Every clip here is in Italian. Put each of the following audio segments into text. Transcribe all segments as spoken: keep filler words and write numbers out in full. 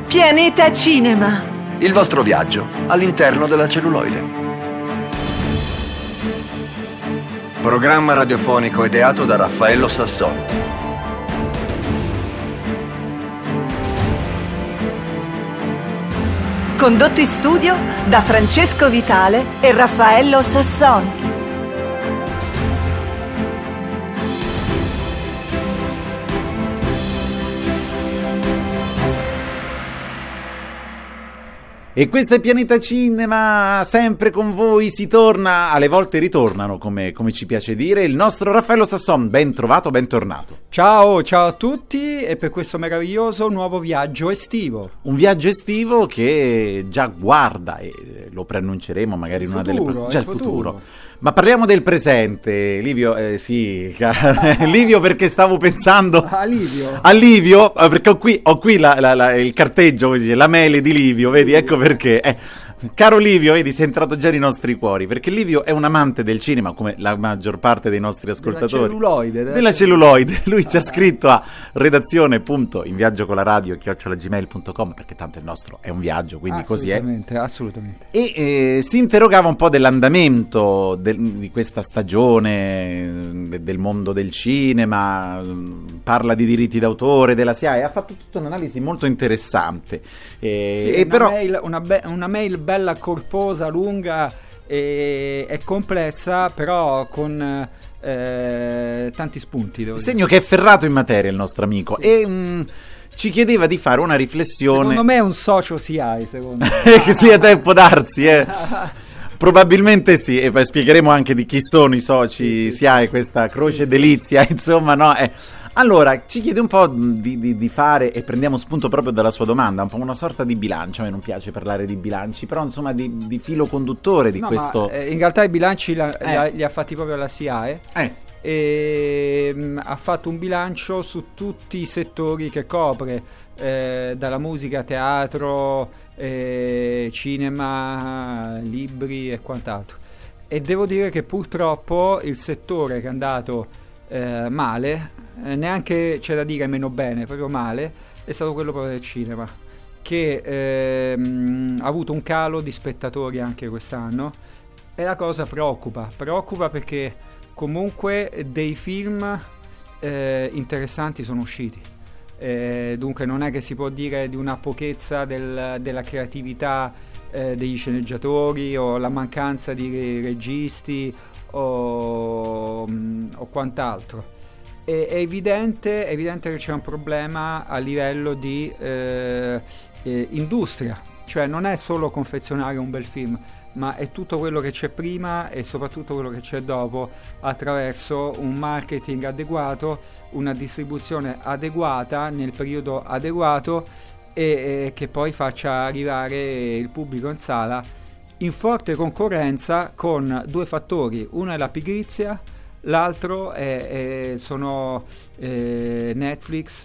Pianeta Cinema. Il vostro viaggio all'interno della celluloide. Programma radiofonico ideato da Raffaello Sasson. Condotto in studio da Francesco Vitale e Raffaello Sasson. E questo è Pianeta Cinema, sempre con voi, si torna, alle volte ritornano, come, come ci piace dire, il nostro Raffaello Sasson. Ben trovato, bentornato. Ciao, ciao a tutti e per questo meraviglioso nuovo viaggio estivo. Un viaggio estivo che già guarda, e lo preannunceremo magari in una futuro, delle... Già il futuro. futuro. Ma parliamo del presente, Livio, eh, sì, Livio, perché stavo pensando... A Livio? A Livio, perché ho qui, ho qui la, la, la, il carteggio, così, la mail di Livio, vedi, ecco perché... Eh. Caro Livio, vedi, sei entrato già nei nostri cuori, perché Livio è un amante del cinema, come la maggior parte dei nostri ascoltatori. Della celluloide. Della, della celluloide. Lui ci ha scritto a redazione punto in viaggio con la radio chiocciola gmail punto com, perché tanto il nostro è un viaggio, quindi così è. Assolutamente, assolutamente. E eh, si interrogava un po' dell'andamento del, di questa stagione, de, del mondo del cinema, parla di diritti d'autore, della S I A E, ha fatto tutta un'analisi molto interessante. Eh, sì, e una però... mail, una, be- una mail bella corposa, lunga e, e complessa, però con eh, tanti spunti. Devo Segno dire. che è ferrato in materia il nostro amico. Sì. E mh, ci chiedeva di fare una riflessione. Secondo me è un socio S I A E, secondo me. Che sia tempo darsi, eh. Probabilmente sì, e poi spiegheremo anche di chi sono i soci sì, sì, S I A E, questa croce sì, delizia, sì. Insomma, no, eh. Allora, ci chiede un po' di, di, di fare, e prendiamo spunto proprio dalla sua domanda, un po' una sorta di bilancio. A me non piace parlare di bilanci, però insomma di, di filo conduttore di no, questo... Ma, eh, in realtà i bilanci la, eh. li, ha, li ha fatti proprio la S I A E. Eh. E mh, ha fatto un bilancio su tutti i settori che copre, eh, dalla musica, teatro, eh, cinema, libri e quant'altro. E devo dire che purtroppo il settore che è andato eh, male, eh, neanche c'è da dire meno bene, proprio male, è stato quello proprio del cinema, che eh, mh, ha avuto un calo di spettatori anche quest'anno, e la cosa preoccupa, preoccupa perché comunque dei film eh, interessanti sono usciti, eh, dunque non è che si può dire di una pochezza del, della creatività eh, degli sceneggiatori o la mancanza di registi o, o quant'altro. È, è evidente, è evidente che c'è un problema a livello di eh, eh, industria, cioè non è solo confezionare un bel film, ma è tutto quello che c'è prima e soprattutto quello che c'è dopo, attraverso un marketing adeguato, una distribuzione adeguata nel periodo adeguato, e, e che poi faccia arrivare il pubblico in sala in forte concorrenza con due fattori: uno è la pigrizia, l'altro è, è, sono eh, Netflix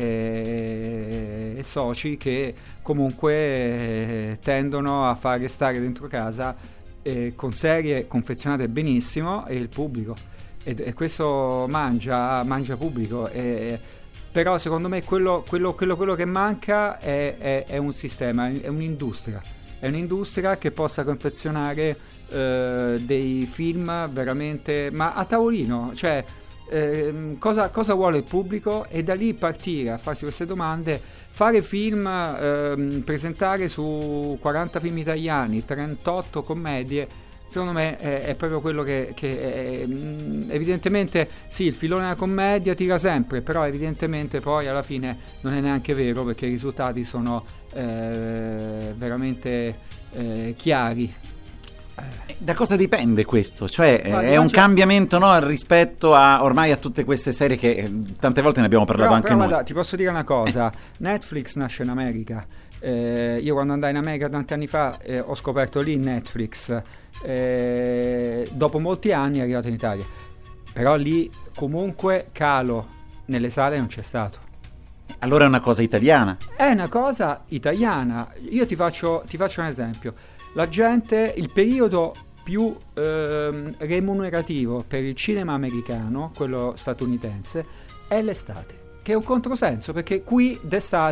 e, e soci che comunque eh, tendono a far restare dentro casa eh, con serie confezionate benissimo e il pubblico, e, e questo mangia, mangia pubblico, e, però secondo me quello, quello, quello, quello che manca è, è, è un sistema, è un'industria, è un'industria che possa confezionare Uh, dei film veramente, ma a tavolino, cioè uh, cosa, cosa vuole il pubblico, e da lì partire a farsi queste domande, fare film, uh, presentare su quaranta film italiani, trentotto commedie. Secondo me è, è proprio quello che, che è, mh, evidentemente sì, il filone della commedia tira sempre, però evidentemente poi alla fine non è neanche vero, perché i risultati sono eh, veramente eh, chiari. Da cosa dipende questo? Cioè Ma è un c'è... cambiamento, no, rispetto a ormai a tutte queste serie che eh, tante volte ne abbiamo parlato però, anche però, noi. Guarda, ti posso dire una cosa, Netflix nasce in America. Eh, io quando andai in America tanti anni fa eh, ho scoperto lì Netflix, eh, dopo molti anni è arrivato in Italia, però lì comunque calo nelle sale non c'è stato. Allora è una cosa italiana? È una cosa italiana. Io ti faccio, ti faccio un esempio. La gente, il periodo più ehm, remunerativo per il cinema americano, quello statunitense, è l'estate, che è un controsenso, perché qui d'estate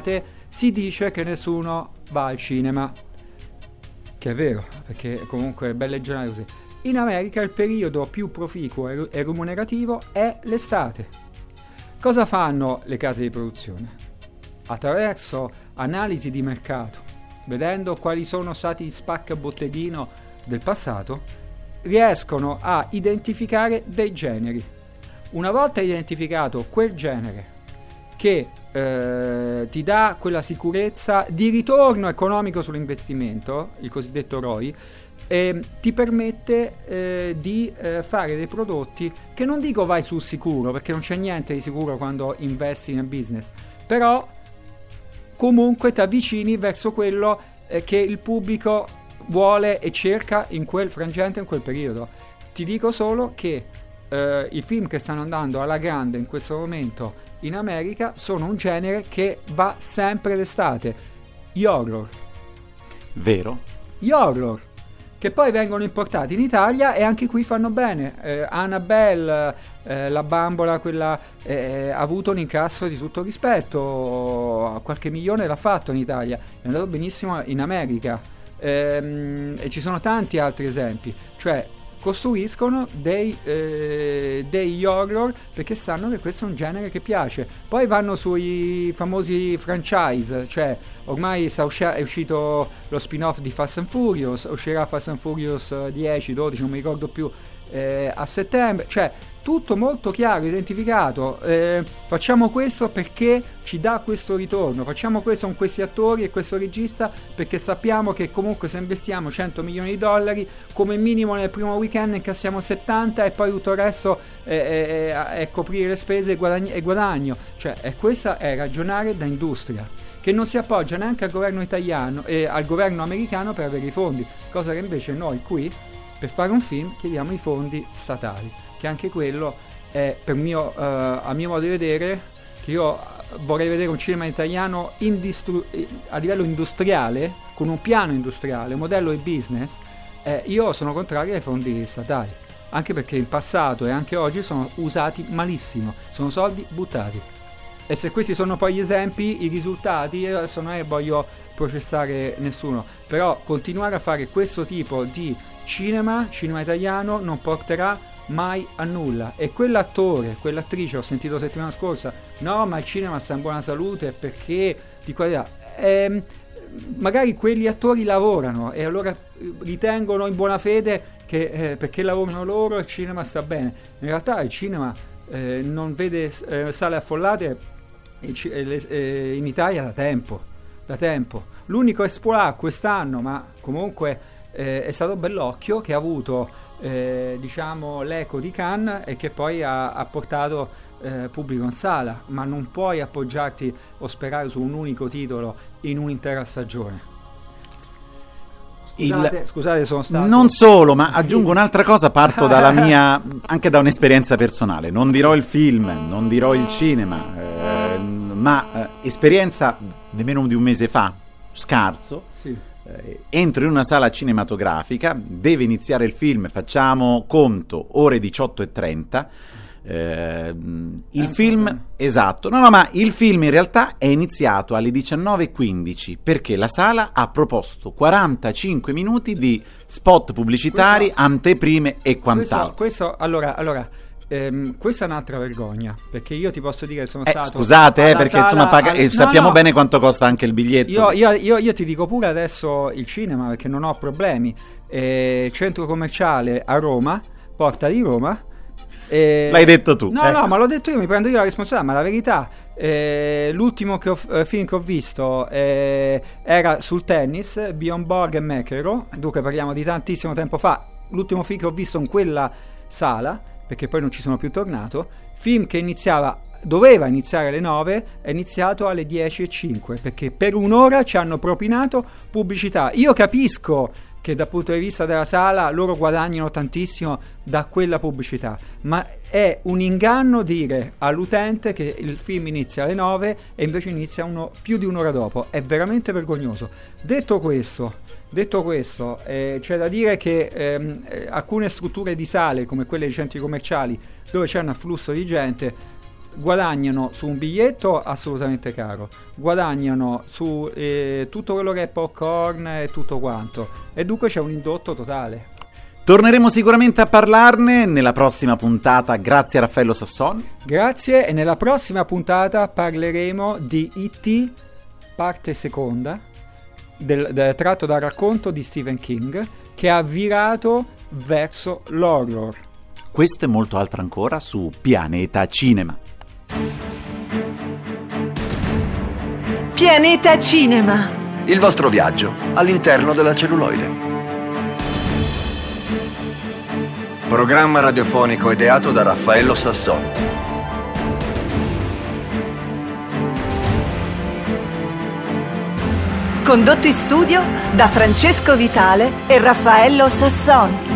si dice che nessuno va al cinema, che è vero, perché comunque è belle giornate così. In America il periodo più proficuo e e remunerativo è l'estate. Cosa fanno le case di produzione? Attraverso analisi di mercato, vedendo quali sono stati gli spacca-botteghino del passato, riescono a identificare dei generi. Una volta identificato quel genere che eh, ti dà quella sicurezza di ritorno economico sull'investimento, il cosiddetto R O I, eh, ti permette eh, di eh, fare dei prodotti che non dico vai sul sicuro, perché non c'è niente di sicuro quando investi nel business, però comunque ti avvicini verso quello eh, che il pubblico vuole e cerca in quel frangente, in quel periodo. Ti dico solo che eh, i film che stanno andando alla grande in questo momento in America sono un genere che va sempre d'estate, gli horror. Vero? Gli horror che poi vengono importati in Italia e anche qui fanno bene. eh, Annabelle, eh, la bambola quella, eh, ha avuto un incasso di tutto rispetto, qualche milione l'ha fatto in Italia, è andato benissimo in America, ehm, e ci sono tanti altri esempi, cioè costruiscono dei, eh, degli horror perché sanno che questo è un genere che piace. Poi vanno sui famosi franchise, cioè ormai sta usci- è uscito lo spin-off di Fast and Furious, uscirà Fast and Furious dieci, dodici, non mi ricordo più, eh, a settembre, cioè tutto molto chiaro, identificato. Eh, facciamo questo perché ci dà questo ritorno, facciamo questo con questi attori e questo regista perché sappiamo che comunque se investiamo cento milioni di dollari come minimo nel primo weekend incassiamo settanta e poi tutto il resto è, è, è coprire le spese e guadagno, e guadagno. Cioè è questa è ragionare da industria, che non si appoggia neanche al governo italiano e al governo americano per avere i fondi, cosa che invece noi qui per fare un film chiediamo i fondi statali, che anche quello è per mio, uh, a mio modo di vedere, che io vorrei vedere un cinema italiano indistru- a livello industriale, con un piano industriale, un modello di business. eh, io sono contrario ai fondi statali, anche perché in passato e anche oggi sono usati malissimo, sono soldi buttati. E se questi sono poi gli esempi, i risultati, adesso non è che voglio processare nessuno, però continuare a fare questo tipo di cinema, cinema italiano, non porterà mai a nulla. E quell'attore, quell'attrice, ho sentito settimana scorsa, no ma il cinema sta in buona salute perché di qualità, eh, magari quegli attori lavorano e allora ritengono in buona fede che eh, perché lavorano loro il cinema sta bene. In realtà il cinema eh, non vede eh, sale affollate eh, eh, in Italia da tempo, da tempo. L'unico Expo quest'anno, ma comunque Eh, è stato Bellocchio, che ha avuto eh, diciamo l'eco di Cannes e che poi ha, ha portato eh, pubblico in sala, ma non puoi appoggiarti o sperare su un unico titolo in un'intera stagione. Scusate, Il... scusate sono stato... Non solo, ma aggiungo un'altra cosa, parto dalla mia, anche da un'esperienza personale, non dirò il film, non dirò il cinema, eh, ma eh, esperienza nemmeno di un mese fa, scarso, sì. Eh, entro in una sala cinematografica, deve iniziare il film, facciamo conto, ore diciotto e trenta, eh, il eh, film, eh. esatto, no no ma il film in realtà è iniziato alle diciannove e quindici perché la sala ha proposto quarantacinque minuti di spot pubblicitari, questo, anteprime e quant'altro. Questo, questo allora, allora ehm, questa è un'altra vergogna, perché io ti posso dire che sono eh, stato scusate eh, perché sala, insomma paga- al... eh, sappiamo no, no. bene quanto costa anche il biglietto. Io, io, io, io ti dico pure adesso il cinema, perché non ho problemi. eh, centro commerciale a Roma, Porta di Roma. eh, l'hai detto tu no eh. no ma l'ho detto io, mi prendo io la responsabilità, ma la verità, eh, l'ultimo che ho, eh, film che ho visto eh, era sul tennis, Bjorn Borg e McEnroe, dunque parliamo di tantissimo tempo fa. L'ultimo film che ho visto in quella sala, perché poi non ci sono più tornato, film che iniziava, doveva iniziare alle nove, è iniziato alle dieci e cinque, perché per un'ora ci hanno propinato pubblicità. Io capisco che dal punto di vista della sala loro guadagnano tantissimo da quella pubblicità, ma è un inganno dire all'utente che il film inizia alle nove e invece inizia uno, più di un'ora dopo. È veramente vergognoso. Detto questo, detto questo eh, c'è da dire che ehm, eh, alcune strutture di sale, come quelle dei centri commerciali, dove c'è un afflusso di gente, guadagnano su un biglietto assolutamente caro, guadagnano su eh, tutto quello che è popcorn e tutto quanto, e dunque c'è un indotto totale. Torneremo sicuramente a parlarne nella prossima puntata, grazie a Raffaello Sasson. Grazie, e nella prossima puntata parleremo di E T parte seconda, del, del, tratto dal racconto di Stephen King, che ha virato verso l'horror. Questo e molto altro ancora su Pianeta Cinema. Pianeta Cinema. Il vostro viaggio all'interno della celluloide. Programma radiofonico ideato da Raffaello Sasson. Condotto in studio da Francesco Vitale e Raffaello Sasson.